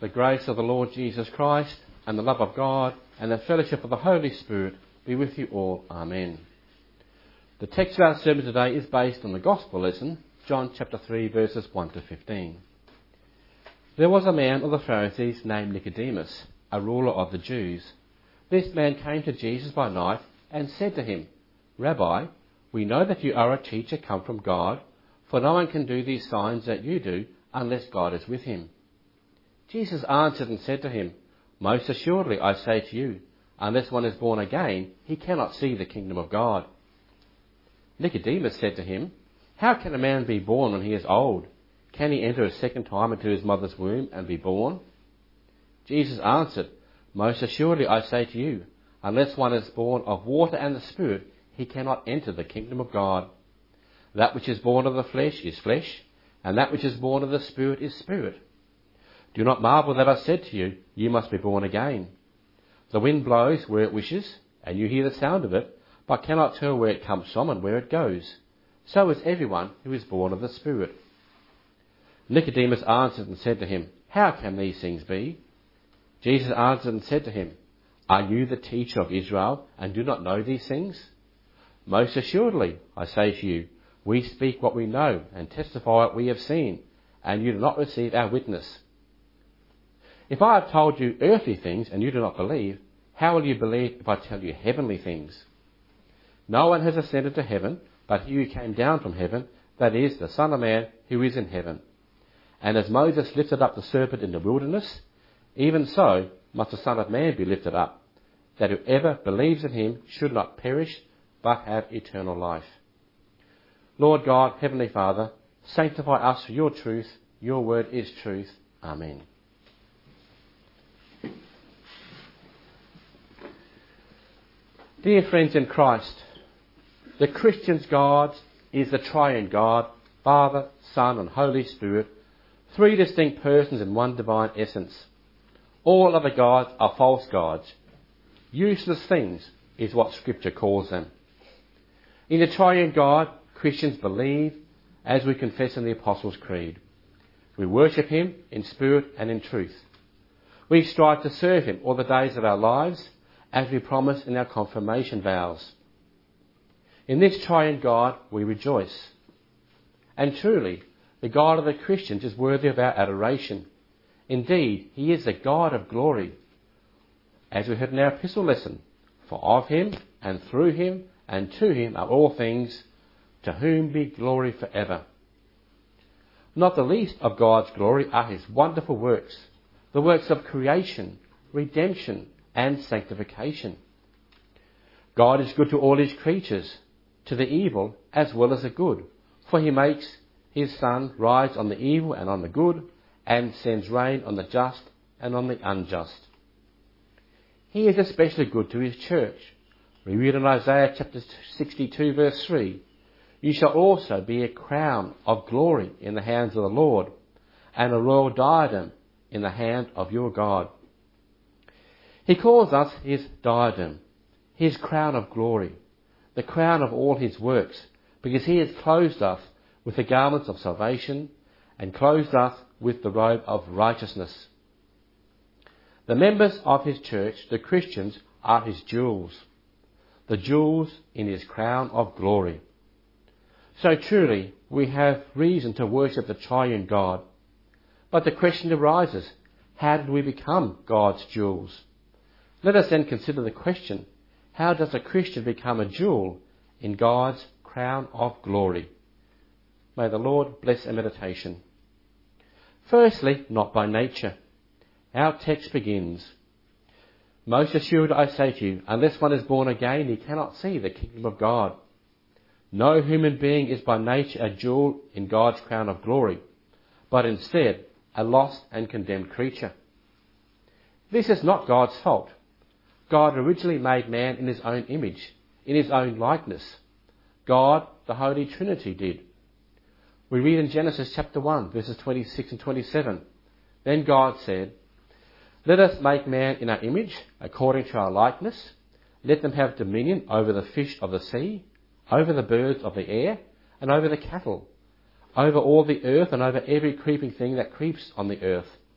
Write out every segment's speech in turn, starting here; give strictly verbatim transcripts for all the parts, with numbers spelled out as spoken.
The grace of the Lord Jesus Christ and the love of God and the fellowship of the Holy Spirit be with you all. Amen. The text of our sermon today is based on the Gospel lesson, John chapter three, verses one to fifteen. There was a man of the Pharisees named Nicodemus, a ruler of the Jews. This man came to Jesus by night and said to him, "Rabbi, we know that you are a teacher come from God, for no one can do these signs that you do unless God is with him." Jesus answered and said to him, "Most assuredly I say to you, unless one is born again, he cannot see the kingdom of God." Nicodemus said to him, "How can a man be born when he is old? Can he enter a second time into his mother's womb and be born?" Jesus answered, "Most assuredly I say to you, unless one is born of water and the Spirit, he cannot enter the kingdom of God. That which is born of the flesh is flesh, and that which is born of the Spirit is spirit. Do not marvel that I said to you, you must be born again. The wind blows where it wishes, and you hear the sound of it, but cannot tell where it comes from and where it goes. So is everyone who is born of the Spirit." Nicodemus answered and said to him, "How can these things be?" Jesus answered and said to him, "Are you the teacher of Israel and do not know these things? Most assuredly, I say to you, we speak what we know and testify what we have seen, and you do not receive our witness. If I have told you earthly things and you do not believe, how will you believe if I tell you heavenly things? No one has ascended to heaven, but he who came down from heaven, that is, the Son of Man who is in heaven. And as Moses lifted up the serpent in the wilderness, even so must the Son of Man be lifted up, that whoever believes in him should not perish, but have eternal life. Lord God, Heavenly Father, sanctify us for your truth. Your word is truth. Amen. Dear friends in Christ, the Christian's God is the triune God, Father, Son and Holy Spirit, three distinct persons in one divine essence. All other gods are false gods. Useless things is what Scripture calls them. In the triune God, Christians believe as we confess in the Apostles' Creed. We worship him in spirit and in truth. We strive to serve him all the days of our lives as we promise in our confirmation vows. In this triune God we rejoice. And truly, the God of the Christians is worthy of our adoration. Indeed, he is the God of glory. As we heard in our epistle lesson, for of him and through him and to him are all things, to whom be glory forever. Not the least of God's glory are his wonderful works, the works of creation, redemption, and sanctification. God is good to all his creatures, to the evil as well as the good, for he makes his sun rise on the evil and on the good, and sends rain on the just and on the unjust. He is especially good to his church. We read in Isaiah chapter sixty-two verse three, "You shall also be a crown of glory in the hands of the Lord, and a royal diadem in the hand of your God." He calls us his diadem, his crown of glory, the crown of all his works, because he has clothed us with the garments of salvation and clothed us with the robe of righteousness. The members of his church, the Christians, are his jewels, the jewels in his crown of glory. So truly, we have reason to worship the triune God. But the question arises, how did we become God's jewels? Let us then consider the question, how does a Christian become a jewel in God's crown of glory? May the Lord bless our meditation. Firstly, not by nature. Our text begins, "Most assuredly I say to you, unless one is born again, he cannot see the kingdom of God." No human being is by nature a jewel in God's crown of glory, but instead a lost and condemned creature. This is not God's fault. God originally made man in his own image, in his own likeness. God, the Holy Trinity, did. We read in Genesis chapter one, verses twenty-six and twenty-seven. Then God said, "Let us make man in our image, according to our likeness. Let them have dominion over the fish of the sea, over the birds of the air, and over the cattle, over all the earth, and over every creeping thing that creeps on the earth."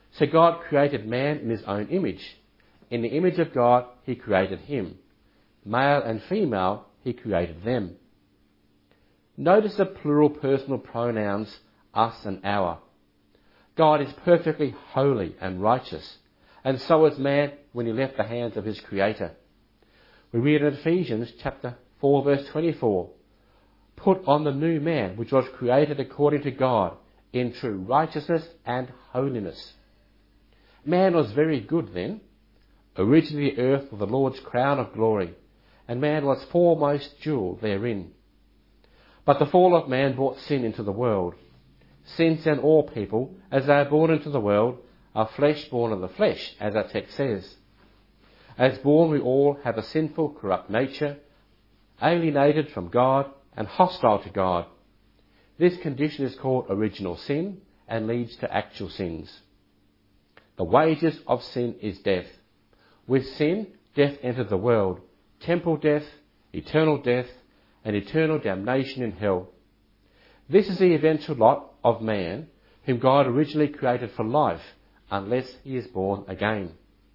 So God created man in his own image. In the image of God, he created him. Male and female, he created them. Notice the plural personal pronouns, us and our. God is perfectly holy and righteous, and so is man when he left the hands of his Creator. We read in Ephesians chapter four, verse twenty-four, "Put on the new man, which was created according to God, in true righteousness and holiness." Man was very good then. Originally the earth was the Lord's crown of glory, and man was foremost jewel therein. But the fall of man brought sin into the world. Since then all people, as they are born into the world, are flesh born of the flesh, as our text says. As born we all have a sinful, corrupt nature, alienated from God and hostile to God. This condition is called original sin and leads to actual sins. The wages of sin is death. With sin, death entered the world, temporal death, eternal death, and eternal damnation in hell. This is the eventual lot of man, whom God originally created for life, unless he is born again.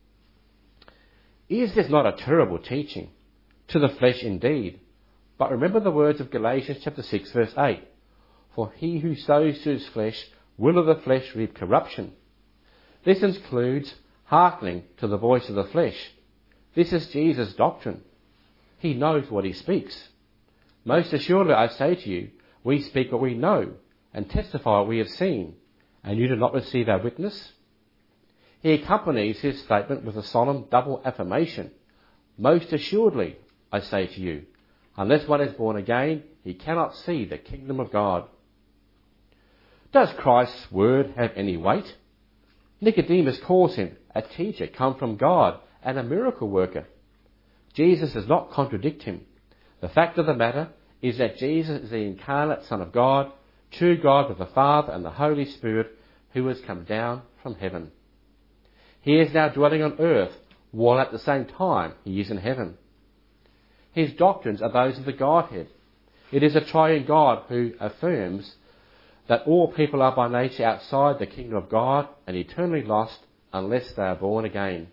Is this not a terrible teaching? To the flesh indeed. But remember the words of Galatians chapter six, verse eight. For he who sows to his flesh will of the flesh reap corruption. This includes hearkening to the voice of the flesh. This is Jesus' doctrine. He knows what he speaks. Most assuredly I say to you, we speak what we know, and testify what we have seen, and you do not receive our witness? He accompanies his statement with a solemn double affirmation. Most assuredly, I say to you, unless one is born again, he cannot see the kingdom of God. Does Christ's word have any weight? Nicodemus calls him a teacher come from God and a miracle worker. Jesus does not contradict him. The fact of the matter is that Jesus is the incarnate Son of God, true God with the Father and the Holy Spirit, who has come down from heaven. He is now dwelling on earth, while at the same time he is in heaven. His doctrines are those of the Godhead. It is a triune God who affirms that all people are by nature outside the kingdom of God and eternally lost unless they are born again.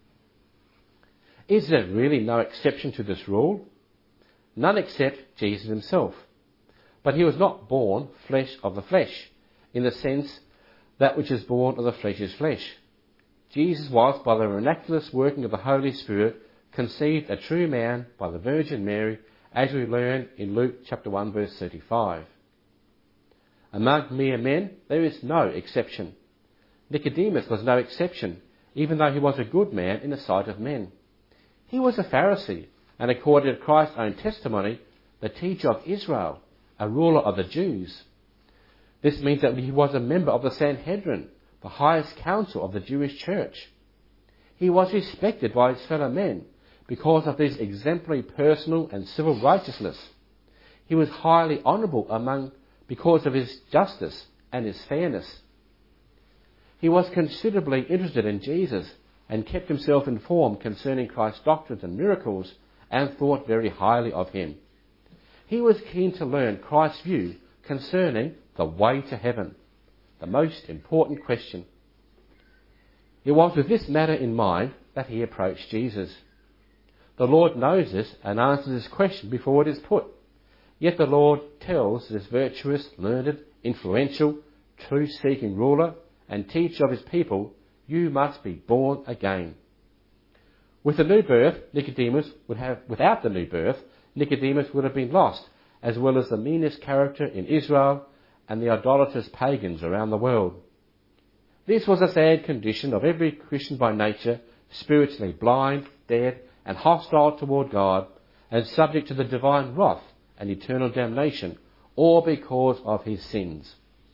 Is there really no exception to this rule? None except Jesus himself. But he was not born flesh of the flesh, in the sense that which is born of the flesh is flesh. Jesus was, by the miraculous working of the Holy Spirit, conceived a true man by the Virgin Mary, as we learn in Luke chapter one, verse thirty-five. Among mere men, there is no exception. Nicodemus was no exception, even though he was a good man in the sight of men. He was a Pharisee, and according to Christ's own testimony, the teacher of Israel, a ruler of the Jews. This means that he was a member of the Sanhedrin, the highest council of the Jewish church. He was respected by his fellow men because of his exemplary personal and civil righteousness. He was highly honourable among because of his justice and his fairness. He was considerably interested in Jesus and kept himself informed concerning Christ's doctrines and miracles, and thought very highly of him. He was keen to learn Christ's view concerning the way to heaven, the most important question. It was with this matter in mind that he approached Jesus. The Lord knows this and answers this question before it is put. Yet the Lord tells this virtuous, learned, influential, truth-seeking ruler and teacher of his people, you must be born again. With the new birth, Nicodemus would have, without the new birth, Nicodemus would have been lost, as well as the meanest character in Israel and the idolatrous pagans around the world. This was a sad condition of every Christian by nature, spiritually blind, dead, and hostile toward God, and subject to the divine wrath and eternal damnation, all because of his sins.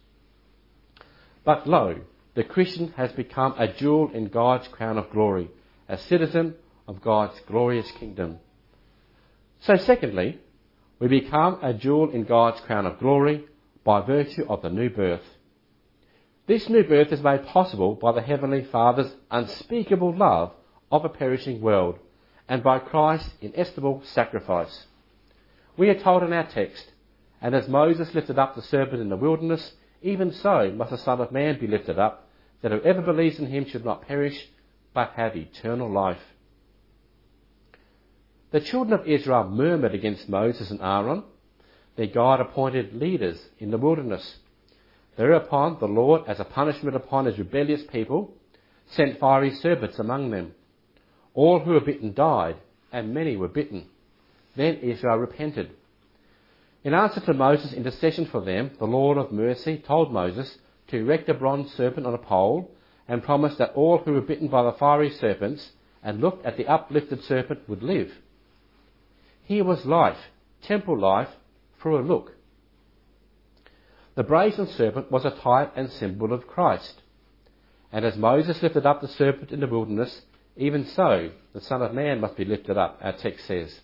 But lo, the Christian has become a jewel in God's crown of glory, a citizen of God's glorious kingdom. So secondly, we become a jewel in God's crown of glory by virtue of the new birth. This new birth is made possible by the Heavenly Father's unspeakable love of a perishing world, and by Christ's inestimable sacrifice. We are told in our text, and as Moses lifted up the serpent in the wilderness, even so must the Son of Man be lifted up, that whoever believes in him should not perish, but have eternal life. The children of Israel murmured against Moses and Aaron, their God-appointed leaders in the wilderness. Thereupon the Lord, as a punishment upon his rebellious people, sent fiery serpents among them. All who were bitten died, and many were bitten. Then Israel repented. In answer to Moses' intercession for them, the Lord of mercy told Moses to erect a bronze serpent on a pole and promised that all who were bitten by the fiery serpents and looked at the uplifted serpent would live. Here was life, temporal life, for a look. The brazen serpent was a type and symbol of Christ. And as Moses lifted up the serpent in the wilderness, even so the Son of Man must be lifted up, our text says.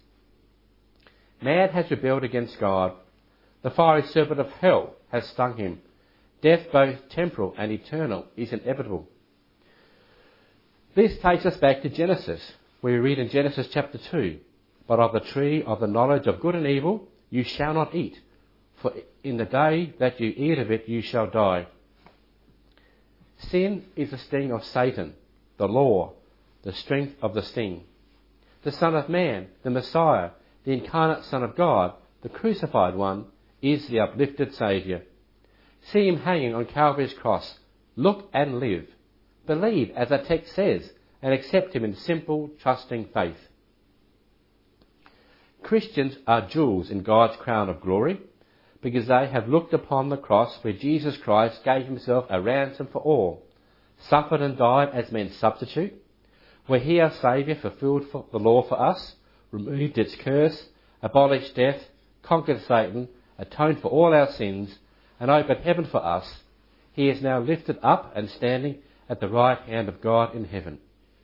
Man has rebelled against God. The fiery serpent of hell has stung him. Death, both temporal and eternal, is inevitable. This takes us back to Genesis, where we read in Genesis chapter two, "But of the tree of the knowledge of good and evil you shall not eat, for in the day that you eat of it you shall die." Sin is the sting of Satan, the law, the strength of the sting. The Son of Man, the Messiah, the incarnate Son of God, the crucified one, is the uplifted Saviour. See him hanging on Calvary's cross. Look and live. Believe, as the text says, and accept him in simple, trusting faith. Christians are jewels in God's crown of glory because they have looked upon the cross where Jesus Christ gave himself a ransom for all, suffered and died as man's substitute, where he, our Saviour, fulfilled the law for us, removed its curse, abolished death, conquered Satan, atoned for all our sins, and opened heaven for us. He is now lifted up and standing at the right hand of God in heaven.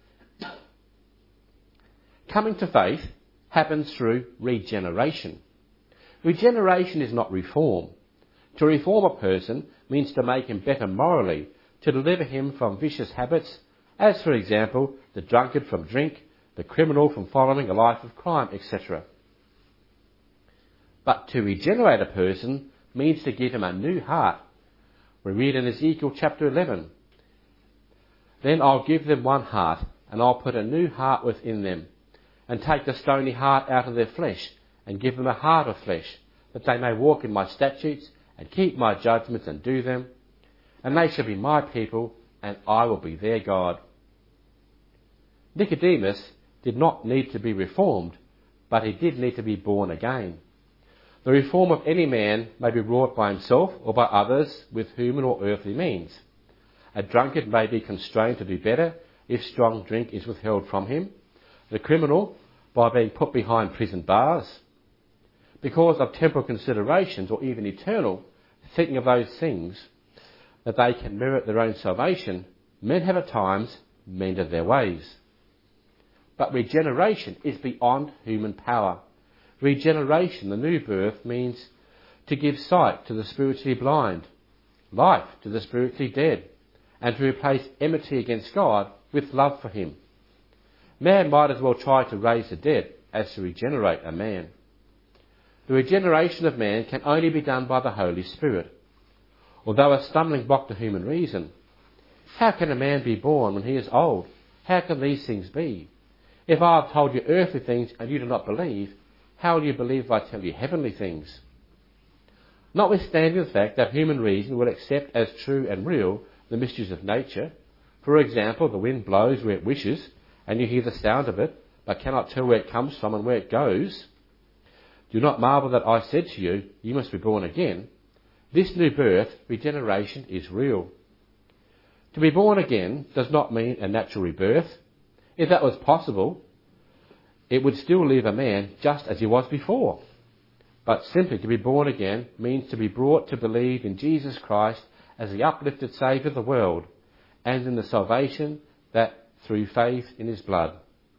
Coming to faith happens through regeneration. Regeneration is not reform. To reform a person means to make him better morally, to deliver him from vicious habits, as for example, the drunkard from drink, the criminal from following a life of crime, et cetera. But to regenerate a person means to give him a new heart. We read in Ezekiel chapter eleven, "Then I'll give them one heart, and I'll put a new heart within them, and take the stony heart out of their flesh, and give them a heart of flesh, that they may walk in my statutes, and keep my judgments, and do them. And they shall be my people, and I will be their God." Nicodemus did not need to be reformed, but he did need to be born again. The reform of any man may be wrought by himself or by others with human or earthly means. A drunkard may be constrained to do better if strong drink is withheld from him. The criminal by being put behind prison bars. Because of temporal considerations or even eternal, thinking of those things that they can merit their own salvation, men have at times mended their ways. But regeneration is beyond human power. Regeneration, the new birth, means to give sight to the spiritually blind, life to the spiritually dead, and to replace enmity against God with love for him. Man might as well try to raise the dead as to regenerate a man. The regeneration of man can only be done by the Holy Spirit. Although a stumbling block to human reason, how can a man be born when he is old? How can these things be? If I have told you earthly things and you do not believe, how will you believe if I tell you heavenly things? Notwithstanding the fact that human reason will accept as true and real the mysteries of nature, for example, the wind blows where it wishes, and you hear the sound of it, but cannot tell where it comes from and where it goes. Do not marvel that I said to you, you must be born again. This new birth, regeneration, is real. To be born again does not mean a natural rebirth. If that was possible, it would still leave a man just as he was before. But simply to be born again means to be brought to believe in Jesus Christ as the uplifted Saviour of the world, and in the salvation that through faith in his blood.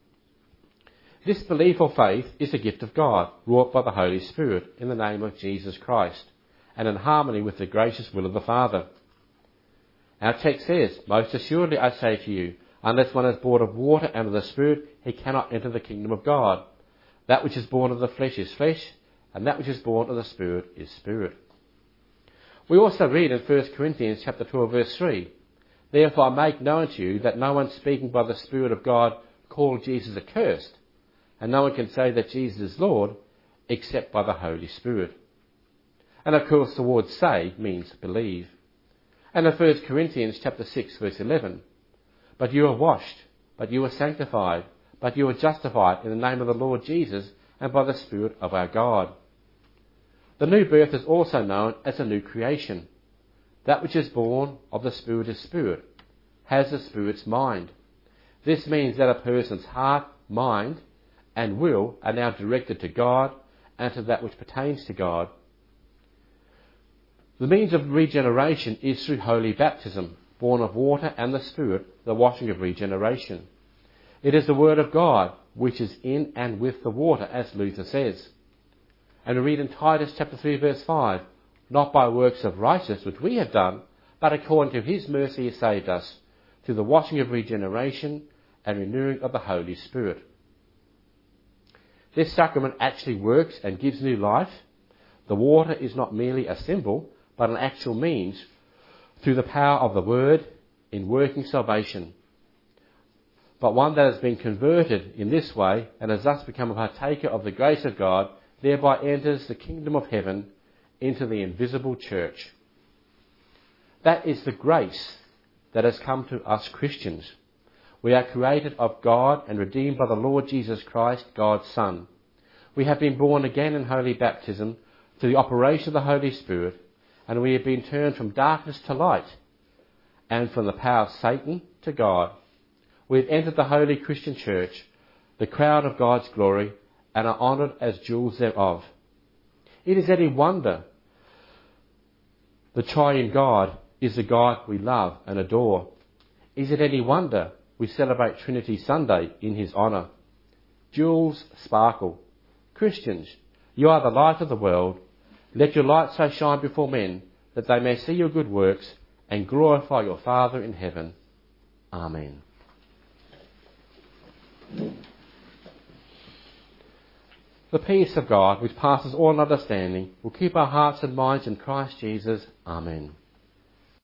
This belief or faith is a gift of God, wrought by the Holy Spirit in the name of Jesus Christ, and in harmony with the gracious will of the Father. Our text says, "Most assuredly I say to you, unless one is born of water and of the Spirit, he cannot enter the kingdom of God. That which is born of the flesh is flesh, and that which is born of the Spirit is spirit." We also read in First Corinthians chapter twelve, verse three, Therefore I make known to you that no one speaking by the Spirit of God called Jesus accursed, and no one can say that Jesus is Lord except by the Holy Spirit. And of course the word say means believe. And in First Corinthians chapter six verse eleven, but you are washed, but you are sanctified, but you are justified in the name of the Lord Jesus and by the Spirit of our God. The new birth is also known as a new creation. That which is born of the Spirit is spirit, has the Spirit's mind. This means that a person's heart, mind and will are now directed to God and to that which pertains to God. The means of regeneration is through holy baptism, born of water and the Spirit, the washing of regeneration. It is the Word of God which is in and with the water, as Luther says. And we read in Titus chapter three verse five, not by works of righteousness which we have done, but according to his mercy he saved us, through the washing of regeneration and renewing of the Holy Spirit. This sacrament actually works and gives new life. The water is not merely a symbol, but an actual means through the power of the Word in working salvation. But one that has been converted in this way and has thus become a partaker of the grace of God, thereby enters the kingdom of heaven into the invisible church. That is the grace that has come to us Christians. We are created of God and redeemed by the Lord Jesus Christ, God's Son. We have been born again in holy baptism through the operation of the Holy Spirit, and we have been turned from darkness to light and from the power of Satan to God. We have entered the holy Christian church, the crown of God's glory, and are honoured as jewels thereof. It is any wonder the triune God is the God we love and adore. Is it any wonder we celebrate Trinity Sunday in his honour? Jewels sparkle. Christians, you are the light of the world. Let your light so shine before men that they may see your good works and glorify your Father in heaven. Amen. The peace of God, which passes all understanding, will keep our hearts and minds in Christ Jesus. Amen.